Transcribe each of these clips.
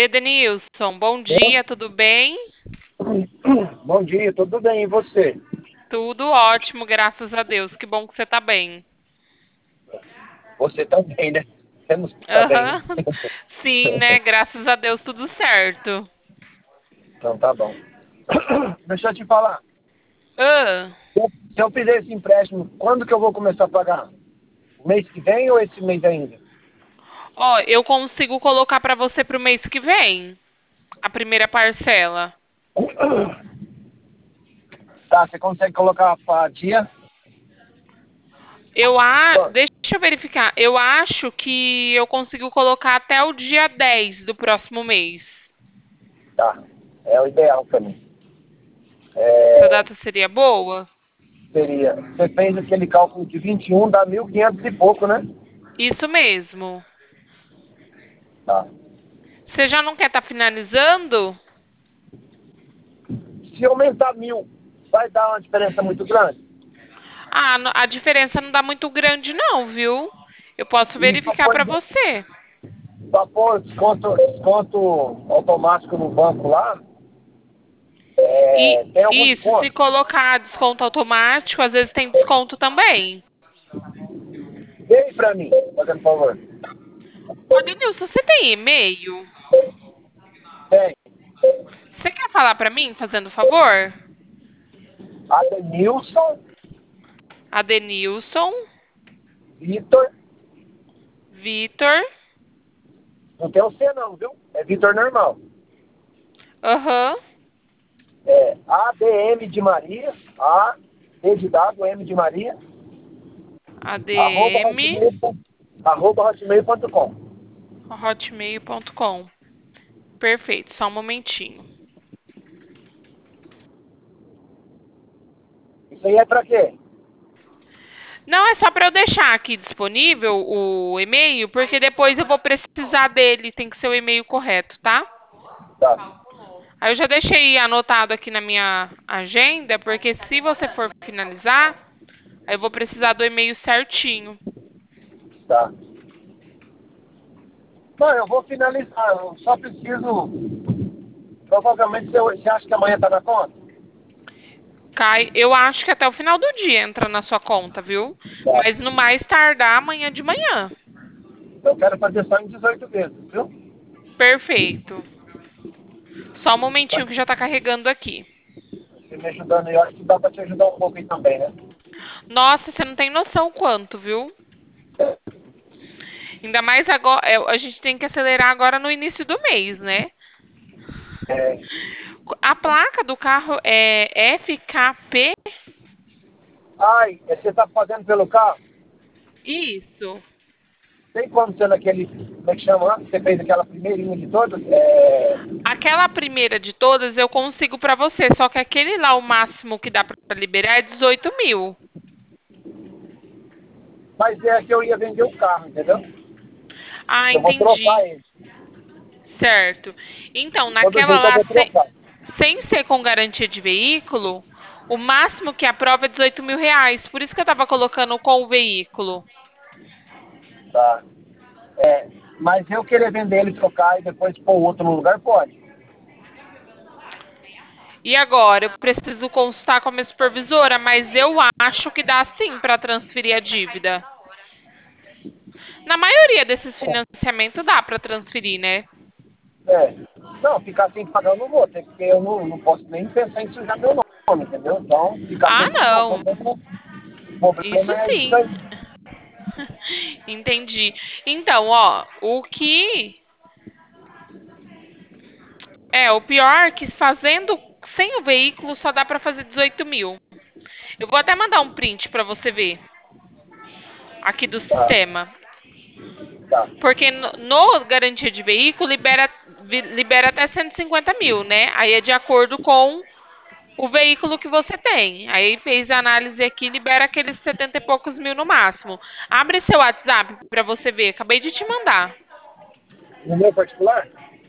Oi, Edenilson. Bom dia, tudo bem? Bom dia, tudo bem? E você? Tudo ótimo, graças a Deus. Que bom que você tá bem. Você também, né? Temos que estar bem, né? Aham. Sim, né? Graças a Deus, tudo certo. Então tá bom. Deixa eu te falar. Ah, Se eu fizer esse empréstimo, quando que eu vou começar a pagar? Mês que vem ou esse mês ainda? ó, eu consigo colocar pra você pro mês que vem, a primeira parcela. Tá, você consegue colocar para dia? Quando? Deixa eu verificar. Eu acho que eu consigo colocar até o dia 10 do próximo mês. Tá, é o ideal para mim. Essa É, data seria boa? seria, você fez aquele cálculo de 21, dá 1.500 e pouco, né? Isso mesmo. Tá. Você já não quer estar finalizando? Se aumentar 1.000, vai dar uma diferença muito grande? Ah, a diferença não dá muito grande não, viu? Eu posso E verificar pra você. para pôr desconto automático no banco lá, E tem algum isso, se desconto? colocar desconto automático, às vezes tem desconto também. Dê aí pra mim, fazendo favor. Ô, Denilson, você tem e-mail? Tem. Você quer falar pra mim, fazendo favor? Adenilson Adenilson, Vitor. Vitor, Não tem o C não, viu? É Vitor normal. aham, É ADM de Maria, A, D de dado, M de Maria, arroba ADM, hotmail, arroba hotmail.com. hotmail.com. Perfeito, só um momentinho. Isso aí é pra quê? Não, é só para eu deixar aqui disponível o e-mail, porque depois eu vou precisar dele, tem que ser o e-mail correto, tá? Tá, Aí eu já deixei anotado aqui na minha agenda, porque se você for finalizar, aí eu vou precisar do e-mail certinho. tá. Não, eu vou finalizar, eu só preciso. Provavelmente você acha que amanhã tá na conta? Cai, eu acho que até o final do dia entra na sua conta, viu? Tá. Mas no mais tardar amanhã de manhã. Eu quero fazer só em 18 vezes, viu? Perfeito. Só um momentinho que já tá carregando aqui. Você me ajudando aí, eu acho que dá pra te ajudar um pouco aí também, né? Nossa, você não tem noção o quanto, viu? Ainda mais agora, a gente tem que acelerar agora no início do mês, né? É, A placa do carro é FKP? ai, você tá fazendo pelo carro? Isso. Tem como ser naquele, como é que chama lá? Você fez aquela primeirinha de todas? Aquela primeira de todas eu consigo pra você, só que aquele lá, o máximo que dá pra liberar é 18 mil. Mas é que eu ia vender o carro, entendeu? Ah, Eu vou trocar entendi. ele. Certo. Então, De todo naquela jeito eu lá, vou trocar. sem ser com garantia de veículo, o máximo que aprova é 18 mil reais. Por isso que eu tava colocando com o veículo. Tá. É, mas eu querer vender ele, trocar e depois pôr outro no lugar, pode. E agora, eu preciso consultar com a minha supervisora, mas eu acho que dá sim para transferir a dívida. Na maioria desses financiamentos dá para transferir, né? É. Não, ficar sem pagar eu não vou, até porque eu não posso nem pensar em sujar meu nome, entendeu? Então, ficar Ah, sem pagar, não. o problema Isso é isso sim. aí. Entendi. Então, ó, o pior é que fazendo sem o veículo só dá para fazer 18 mil. Eu vou até mandar um print para você ver aqui do Tá, sistema. tá. Porque no garantia de veículo libera até 150 mil, né? Aí é de acordo com o veículo que você tem. Aí fez a análise aqui, libera aqueles 70 e poucos mil no máximo. Abre seu WhatsApp para você ver. Acabei de te mandar. No meu particular?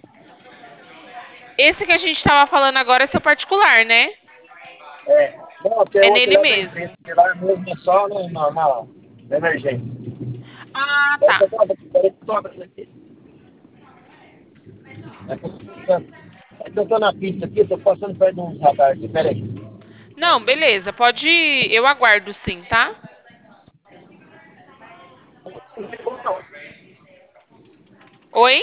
Esse que a gente estava falando agora é seu particular, né? É. Não, tem É outro nele lá da mesmo. empresa, que lá mesmo é só na emergência. Ah, Peraí que tá. eu tô abrindo aqui. É que eu tô na pista aqui, tô passando perto de uns radares aqui, peraí. Não, beleza, pode ir. Eu aguardo sim, tá? Oi?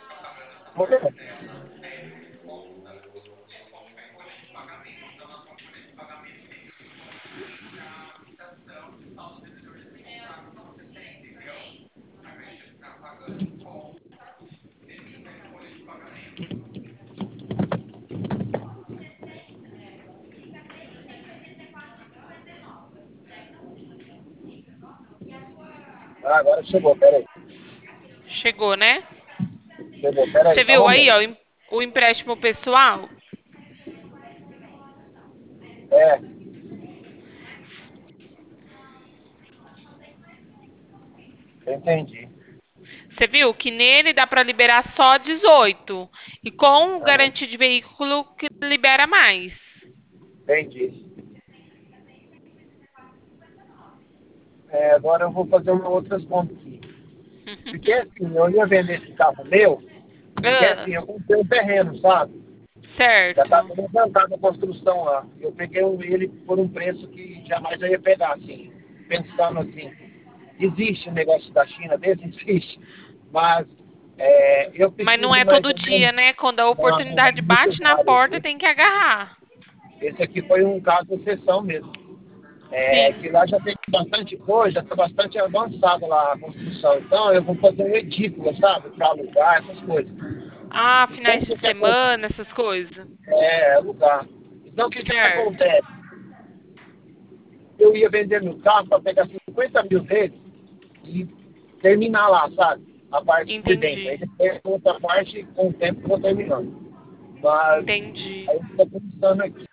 Ah, agora chegou, peraí. Chegou, né? Chegou, peraí, Você só um viu aí, ó, momento. o empréstimo pessoal? É, entendi. Você viu que nele dá para liberar só 18 e com o Aham, garantia de veículo que libera mais. entendi. É, agora eu vou fazer uma outras contas aqui. Porque assim, eu ia vender esse carro meu, porque Ah, assim, eu comprei um terreno, sabe? Já está certo. toda levantada a construção lá. Eu peguei ele por um preço que jamais eu ia pegar, assim, pensando assim. Existe um negócio da China desse? Existe. Mas eu Mas não preciso é mais todo ou menos. dia, né? Quando a Não, não é oportunidade muito bate na raro, porta, viu? tem que agarrar. Esse aqui foi um caso de exceção mesmo. É, Sim. que lá já tem bastante coisa, já está bastante avançada lá a construção. Então eu vou fazer um edícula, sabe? Para alugar, essas coisas. Ah, Então finais o de que, que acontece? semana, essas coisas. Alugar. Então o que, que Certo. acontece? Eu ia vender meu carro para pegar 50 mil deles e terminar lá, sabe? A parte de dentro. Aí Entendi. depois a outra parte, com o tempo, eu vou terminando. Mas Entendi. aí eu estou pensando aqui.